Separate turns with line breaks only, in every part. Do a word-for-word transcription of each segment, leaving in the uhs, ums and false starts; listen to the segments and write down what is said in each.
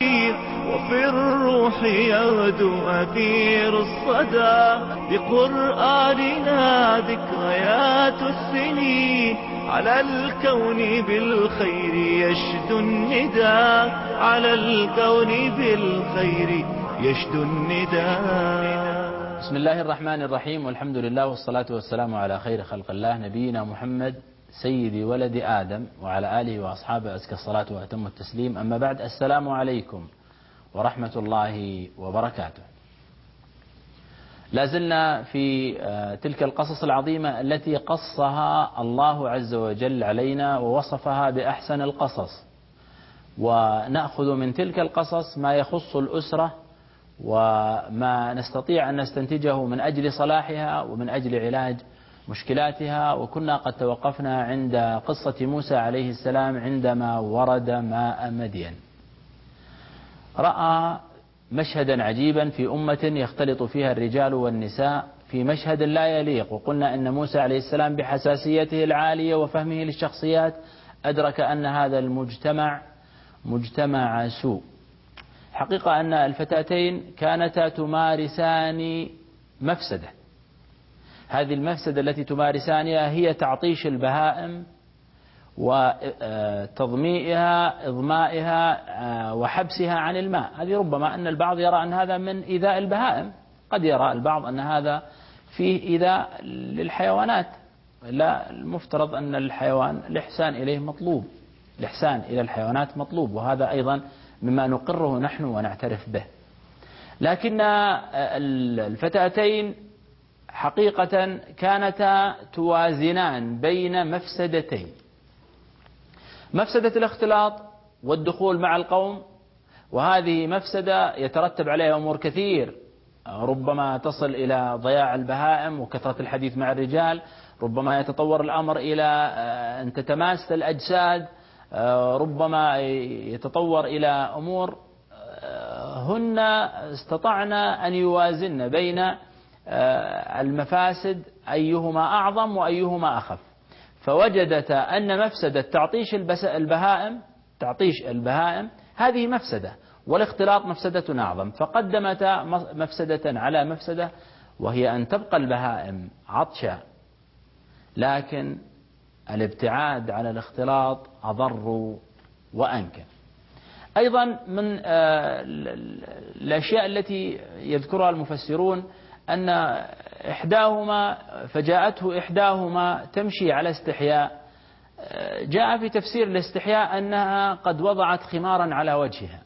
وفي الروح يغدو أثير الصدى بقرآننا ذكريات السنين على الكون بالخير يشدو النداء على الكون بالخير يشدو النداء.
بسم الله الرحمن الرحيم، والحمد لله والصلاة والسلام على خير خلق الله نبينا محمد سيد ولد آدم وعلى آله وأصحابه أزكى الصلاة وأتم التسليم. أما بعد، السلام عليكم ورحمة الله وبركاته. لازلنا في تلك القصص العظيمة التي قصها الله عز وجل علينا ووصفها بأحسن القصص، ونأخذ من تلك القصص ما يخص الأسرة وما نستطيع أن نستنتجه من أجل صلاحها ومن أجل علاج مشكلاتها. وكنا قد توقفنا عند قصة موسى عليه السلام عندما ورد ماء مدين. رأى مشهدا عجيبا في أمة يختلط فيها الرجال والنساء في مشهد لا يليق، وقلنا أن موسى عليه السلام بحساسيته العالية وفهمه للشخصيات أدرك أن هذا المجتمع مجتمع سوء. حقيقة أن الفتاتين كانتا تمارسان مفسدة. هذه المفسدة التي تمارسانها هي تعطيش البهائم وتضميئها إضمائها وحبسها عن الماء. هذه ربما أن البعض يرى أن هذا من إيذاء البهائم، قد يرى البعض أن هذا فيه إيذاء للحيوانات. لا، المفترض أن الحيوان الإحسان إليه مطلوب، الإحسان إلى الحيوانات مطلوب، وهذا أيضا مما نقره نحن ونعترف به. لكن الفتاتين حقيقة كانتا توازنان بين مفسدتين: مفسدة الاختلاط والدخول مع القوم، وهذه مفسدة يترتب عليها أمور كثير، ربما تصل إلى ضياع البهائم وكثرة الحديث مع الرجال، ربما يتطور الأمر إلى أن تتماس الأجساد، ربما يتطور إلى أمور هن استطعنا أن يوازن بين المفاسد أيهما أعظم وأيهما أخف. فوجدت أن مفسدة تعطيش البهائم تعطيش البهائم هذه مفسدة، والاختلاط مفسدة أعظم، فقدمتا مفسدة على مفسدة، وهي أن تبقى البهائم عطشا، لكن الابتعاد على الاختلاط أضر وأنكى. أيضا من الأشياء التي يذكرها المفسرون أن إحداهما فجاءته إحداهما تمشي على استحياء. جاء في تفسير الاستحياء أنها قد وضعت خمارا على وجهها،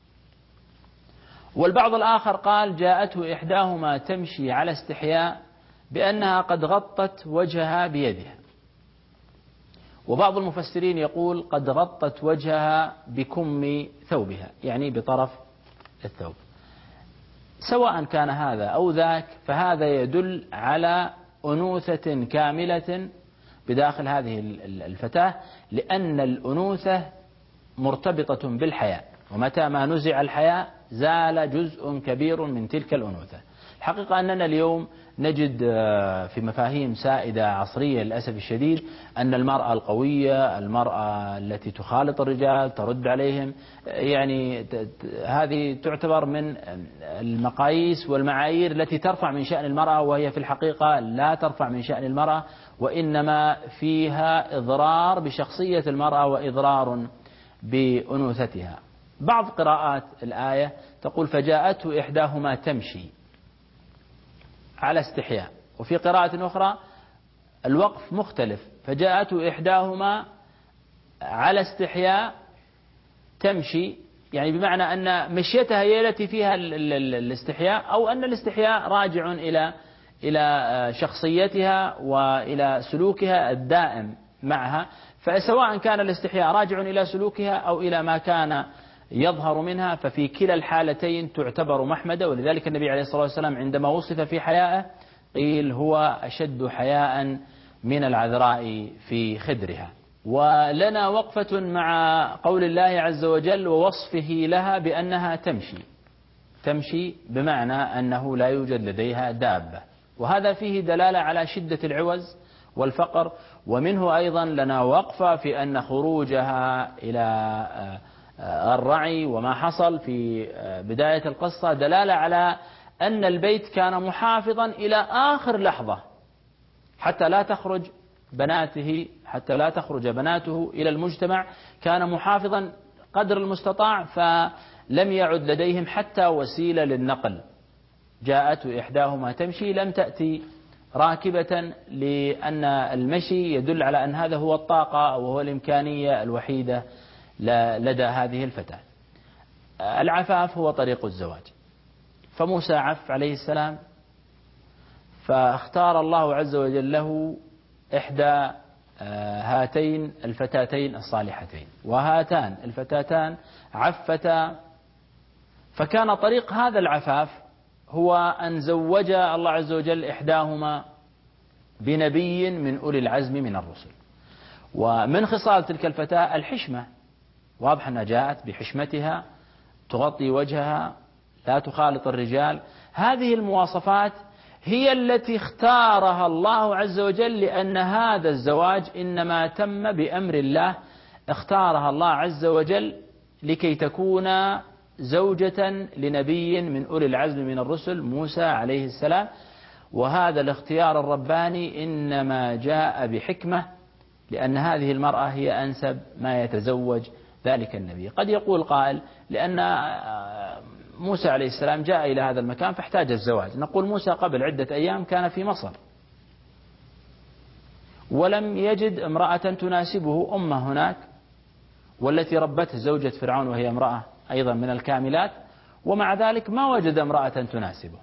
والبعض الآخر قال جاءته إحداهما تمشي على استحياء بأنها قد غطت وجهها بيدها، وبعض المفسرين يقول قد غطت وجهها بكم ثوبها، يعني بطرف الثوب. سواء كان هذا أو ذاك فهذا يدل على أنوثة كاملة بداخل هذه الفتاة، لأن الأنوثة مرتبطة بالحياء، ومتى ما نزع الحياء زال جزء كبير من تلك الأنوثة. الحقيقة أننا اليوم نجد في مفاهيم سائدة عصرية للأسف الشديد أن المرأة القوية، المرأة التي تخالط الرجال ترد عليهم، يعني هذه تعتبر من المقاييس والمعايير التي ترفع من شأن المرأة، وهي في الحقيقة لا ترفع من شأن المرأة، وإنما فيها إضرار بشخصية المرأة وإضرار بأنوثتها. بعض قراءات الآية تقول فجاءته إحداهما تمشي على استحياء، وفي قراءة أخرى الوقف مختلف، فجاءته إحداهما على استحياء تمشي، يعني بمعنى أن مشيتها هي التي فيها الاستحياء، أو أن الاستحياء راجع إلى إلى شخصيتها وإلى سلوكها الدائم معها. فسواء كان الاستحياء راجع إلى سلوكها أو إلى ما كان يظهر منها، ففي كلا الحالتين تعتبر محمدة. ولذلك النبي عليه الصلاة والسلام عندما وصف في حيائه قيل هو أشد حياء من العذراء في خدرها. ولنا وقفة مع قول الله عز وجل ووصفه لها بأنها تمشي تمشي بمعنى أنه لا يوجد لديها دابة، وهذا فيه دلالة على شدة العوز والفقر. ومنه أيضا لنا وقفة في أن خروجها إلى الرعي وما حصل في بداية القصة دلالة على أن البيت كان محافظا إلى آخر لحظة حتى لا تخرج بناته حتى لا تخرج بناته إلى المجتمع، كان محافظا قدر المستطاع، فلم يعد لديهم حتى وسيلة للنقل. جاءت إحداهما تمشي، لم تأتي راكبة، لأن المشي يدل على أن هذا هو الطاقة أو هو الإمكانية الوحيدة لدى هذه الفتاة. العفاف هو طريق الزواج، فموسى عف عليه السلام، فاختار الله عز وجل له إحدى هاتين الفتاتين الصالحتين، وهاتان الفتاتان عفتا، فكان طريق هذا العفاف هو أن زوج الله عز وجل إحداهما بنبي من أولي العزم من الرسل. ومن خصال تلك الفتاة الحشمة، واضح أنها جاءت بحشمتها تغطي وجهها، لا تخالط الرجال. هذه المواصفات هي التي اختارها الله عز وجل، لأن هذا الزواج إنما تم بأمر الله، اختارها الله عز وجل لكي تكون زوجة لنبي من أولي العزم من الرسل موسى عليه السلام. وهذا الاختيار الرباني إنما جاء بحكمة، لأن هذه المرأة هي أنسب ما يتزوج ذلك النبي. قد يقول قائل لأن موسى عليه السلام جاء إلى هذا المكان فاحتاج الزواج. نقول موسى قبل عدة أيام كان في مصر ولم يجد امرأة تناسبه، أمه هناك والتي ربته زوجة فرعون وهي امرأة أيضا من الكاملات، ومع ذلك ما وجد امرأة تناسبه.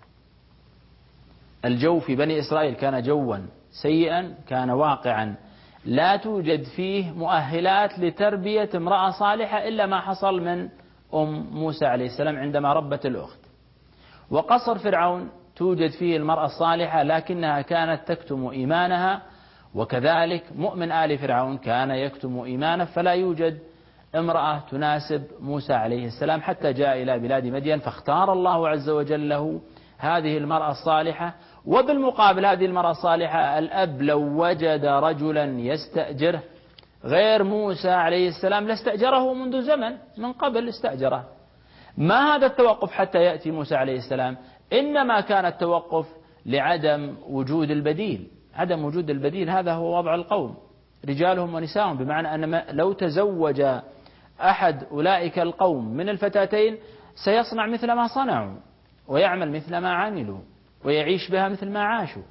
الجو في بني إسرائيل كان جوا سيئا، كان واقعا لا توجد فيه مؤهلات لتربية امرأة صالحة إلا ما حصل من أم موسى عليه السلام عندما ربت الأخت. وقصر فرعون توجد فيه المرأة الصالحة لكنها كانت تكتم إيمانها، وكذلك مؤمن آل فرعون كان يكتم إيمانه، فلا يوجد امرأة تناسب موسى عليه السلام حتى جاء إلى بلاد مدين، فاختار الله عز وجل له هذه المرأة الصالحة. وبالمقابل هذه المرأة الصالحة الأب لو وجد رجلا يستأجره غير موسى عليه السلام لاستأجره منذ زمن، من قبل استأجره. ما هذا التوقف حتى يأتي موسى عليه السلام؟ إنما كان التوقف لعدم وجود البديل. عدم وجود البديل هذا هو وضع القوم، رجالهم ونساءهم، بمعنى أن لو تزوج أحد أولئك القوم من الفتاتين سيصنع مثل ما صنعوا ويعمل مثل ما عملوا ويعيش بها مثل ما عاشوا.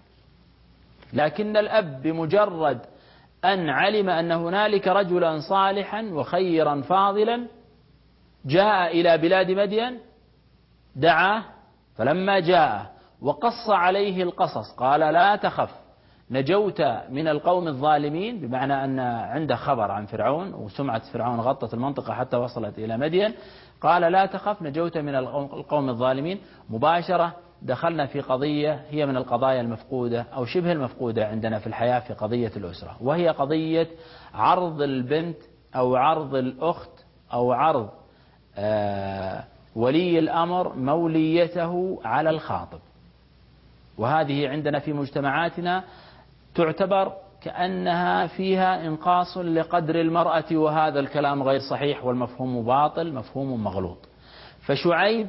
لكن الأب بمجرد أن علم أن هنالك رجلا صالحا وخيرا فاضلا جاء إلى بلاد مدين دعاه، فلما جاء وقص عليه القصص قال لا تخف نجوت من القوم الظالمين، بمعنى أن عنده خبر عن فرعون وسمعة فرعون غطت المنطقة حتى وصلت إلى مدين، قال لا تخف نجوت من القوم الظالمين. مباشرة دخلنا في قضية هي من القضايا المفقودة أو شبه المفقودة عندنا في الحياة في قضية الأسرة، وهي قضية عرض البنت أو عرض الأخت أو عرض آه ولي الأمر موليته على الخاطب. وهذه عندنا في مجتمعاتنا تعتبر كأنها فيها إنقاص لقدر المرأة، وهذا الكلام غير صحيح والمفهوم باطل، مفهوم مغلوط. فشعيب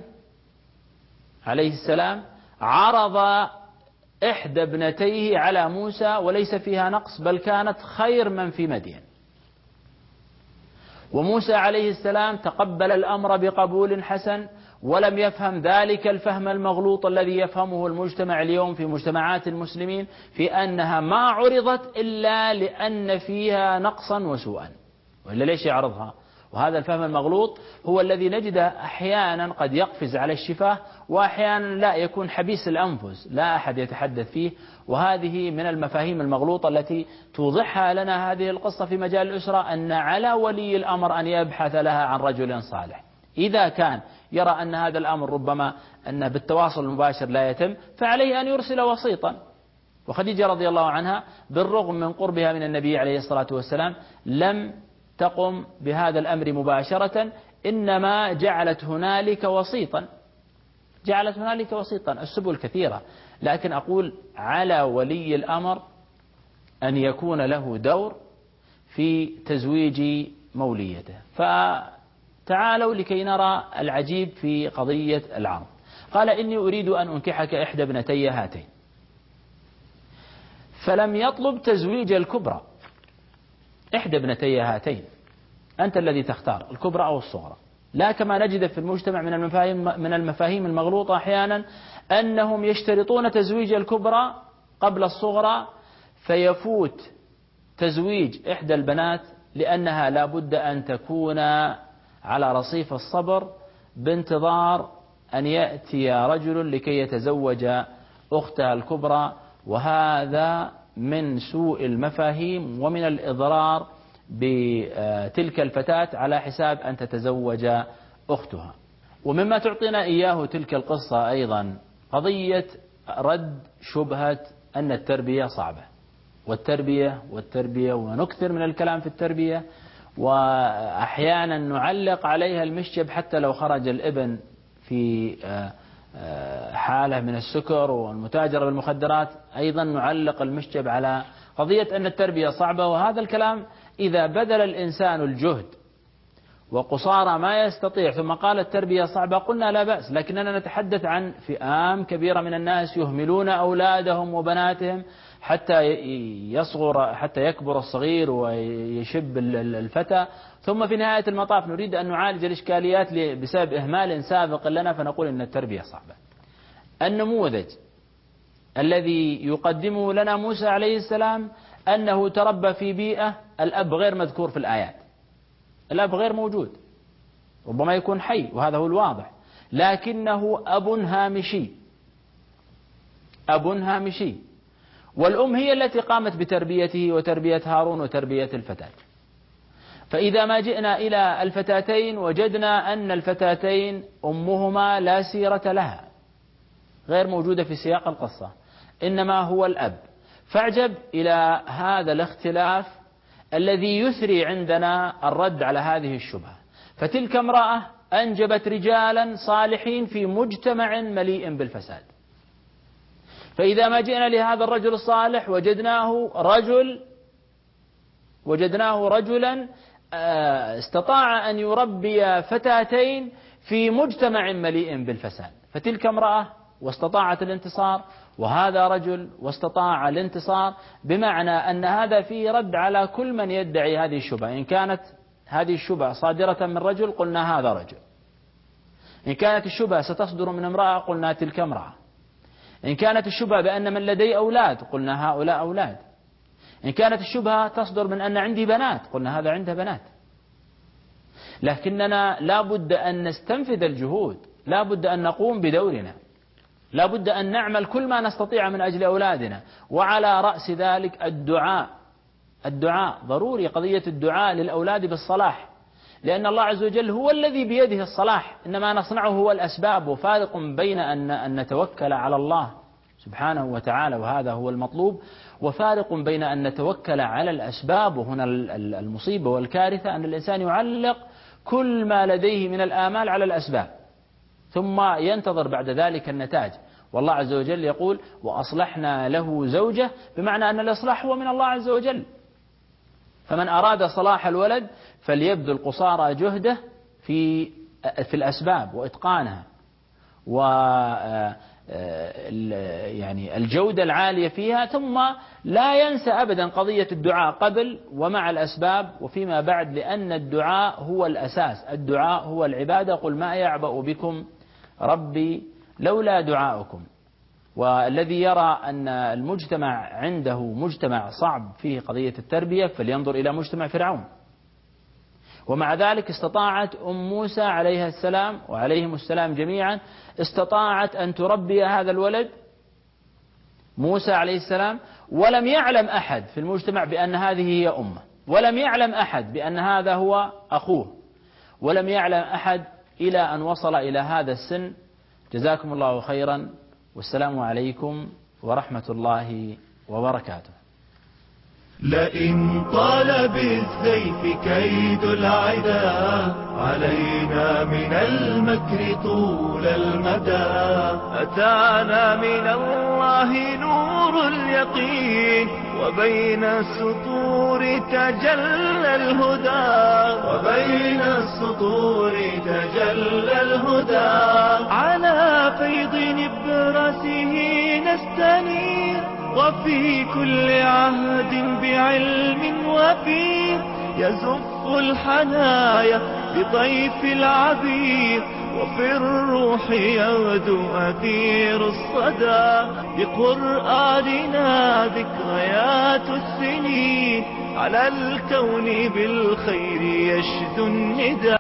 عليه السلام عرض إحدى ابنتيه على موسى وليس فيها نقص، بل كانت خير من في مدين. وموسى عليه السلام تقبل الأمر بقبول حسن، ولم يفهم ذلك الفهم المغلوط الذي يفهمه المجتمع اليوم في مجتمعات المسلمين، في أنها ما عرضت إلا لأن فيها نقصا وسوءا، وإلا ليش يعرضها؟ وهذا الفهم المغلوط هو الذي نجده أحيانا قد يقفز على الشفاه، وأحيانا لا يكون حبيس الأنفس لا أحد يتحدث فيه. وهذه من المفاهيم المغلوطة التي توضحها لنا هذه القصة في مجال الأسرة، أن على ولي الأمر أن يبحث لها عن رجل صالح. إذا كان يرى أن هذا الأمر ربما أنه بالتواصل المباشر لا يتم، فعليه أن يرسل وسيطا. وخديجة رضي الله عنها بالرغم من قربها من النبي عليه الصلاة والسلام لم تقم بهذا الأمر مباشرة، إنما جعلت هنالك وسيطا جعلت هنالك وسيطا السبل كثيرة، لكن أقول على ولي الأمر أن يكون له دور في تزويج موليته. تعالوا لكي نرى العجيب في قضية العرض. قال إني أريد أن أنكحك إحدى ابنتي هاتين، فلم يطلب تزويج الكبرى، إحدى ابنتي هاتين، أنت الذي تختار الكبرى أو الصغرى. لا كما نجد في المجتمع من المفاهيم من المفاهيم المغلوطة أحيانا أنهم يشترطون تزويج الكبرى قبل الصغرى، فيفوت تزويج إحدى البنات لأنها لا بد أن تكون على رصيف الصبر بانتظار أن يأتي رجل لكي يتزوج أختها الكبرى، وهذا من سوء المفاهيم ومن الإضرار بتلك الفتاة على حساب أن تتزوج أختها. ومما تعطينا إياه تلك القصة أيضا قضية رد شبهة أن التربية صعبة، والتربية والتربية ونكثر من الكلام في التربية، وأحيانا نعلق عليها المشجب حتى لو خرج الابن في حالة من السكر والمتاجرة بالمخدرات، أيضا نعلق المشجب على قضية أن التربية صعبة. وهذا الكلام إذا بذل الإنسان الجهد وقصارى ما يستطيع ثم قال التربية صعبة قلنا لا بأس، لكننا نتحدث عن فئام كبيرة من الناس يهملون أولادهم وبناتهم حتى يصغر حتى يكبر الصغير ويشب الفتى، ثم في نهاية المطاف نريد أن نعالج الإشكاليات بسبب إهمال سابق لنا فنقول إن التربية صعبة. النموذج الذي يقدمه لنا موسى عليه السلام أنه تربى في بيئة الأب غير مذكور في الآيات، الأب غير موجود، ربما يكون حي وهذا هو الواضح، لكنه أب هامشي، أب هامشي، والأم هي التي قامت بتربيته وتربية هارون وتربية الفتاة. فإذا ما جئنا إلى الفتاتين وجدنا أن الفتاتين أمهما لا سيرة لها، غير موجودة في سياق القصة، إنما هو الأب. فاعجب إلى هذا الاختلاف الذي يثري عندنا الرد على هذه الشبهة. فتلك امرأة أنجبت رجالا صالحين في مجتمع مليء بالفساد، فإذا ما جئنا لهذا الرجل الصالح وجدناه رجل وجدناه رجلا استطاع أن يربي فتاتين في مجتمع مليء بالفساد. فتلك امرأة واستطاعت الانتصار، وهذا رجل واستطاع الانتصار، بمعنى أن هذا فيه رد على كل من يدعي هذه الشبهة. إن كانت هذه الشبهة صادرة من رجل قلنا هذا رجل، إن كانت الشبهة ستصدر من امرأة قلنا تلك امرأة، إن كانت الشبهة بأن من لدي أولاد قلنا هؤلاء أولاد، إن كانت الشبهة تصدر من أن عندي بنات قلنا هذا عنده بنات. لكننا لا بد أن نستنفذ الجهود، لا بد أن نقوم بدورنا، لا بد أن نعمل كل ما نستطيع من أجل أولادنا، وعلى رأس ذلك الدعاء. الدعاء ضروري، قضية الدعاء للأولاد بالصلاح، لأن الله عز وجل هو الذي بيده الصلاح، إنما نصنعه هو الأسباب. وفارق بين أن نتوكل على الله سبحانه وتعالى وهذا هو المطلوب، وفارق بين أن نتوكل على الأسباب. وهنا المصيبة والكارثة أن الإنسان يعلق كل ما لديه من الآمال على الأسباب ثم ينتظر بعد ذلك النتاج. والله عز وجل يقول وأصلحنا له زوجه، بمعنى أن الإصلاح هو من الله عز وجل. فمن أراد صلاح الولد فليبذل قصارى جهده في في الأسباب وإتقانها و يعني الجودة العالية فيها، ثم لا ينسى أبدا قضية الدعاء قبل ومع الأسباب وفيما بعد، لأن الدعاء هو الأساس، الدعاء هو العبادة. قل ما يعبأ بكم ربي لولا دعاؤكم. والذي يرى أن المجتمع عنده مجتمع صعب فيه قضية التربية فلينظر إلى مجتمع فرعون. ومع ذلك استطاعت أم موسى عليها السلام وعليهم السلام جميعا استطاعت أن تربي هذا الولد موسى عليه السلام، ولم يعلم أحد في المجتمع بأن هذه هي أمه، ولم يعلم أحد بأن هذا هو أخوه، ولم يعلم أحد إلى أن وصل إلى هذا السن. جزاكم الله خيرا، والسلام عليكم ورحمة الله وبركاته.
لئن طال بالسيف كيد العدا علينا من المكر طول المدى. أتانا من الله نور اليقين، وبين السطور تجلى الهدى، وبين السطور تجلى الهدى. على فيض نبرسه نستنير، وفي كل عهد بعلم وفير، يزف الحنايا بطيف العبير، وفي الروح يغدو أثير الصدى. بقرآننا ذكريات السنين، على الكون بالخير يشدو الندى.